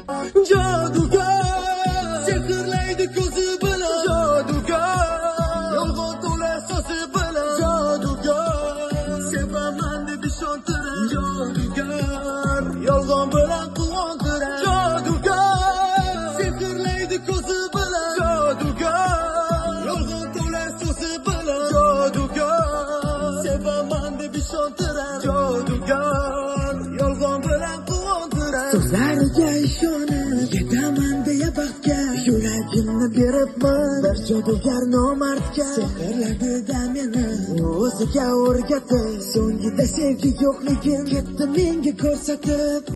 Jodugar sehrlaydi ko'zi bilan, jodugar yolg'on to'la so'zi bilan, jodugar sevaman deb ishontirar, jodugar yolg'on bilan quvontirar, jodugar sehrlaydi ko'zi bilan, jodugar yolg'on to'la so'zi bilan, jodugar sevaman deb ishontirar, jodugar yolg'on bilan quvontirar. So'zlariga ishonib yetaman deya baxtga yuragimni beribman bir jodugar nomardga. Sehrladida meni o'ziga o'rgatib, so'ngida sevgi yo'qligin ketdi menga ko'rsatib.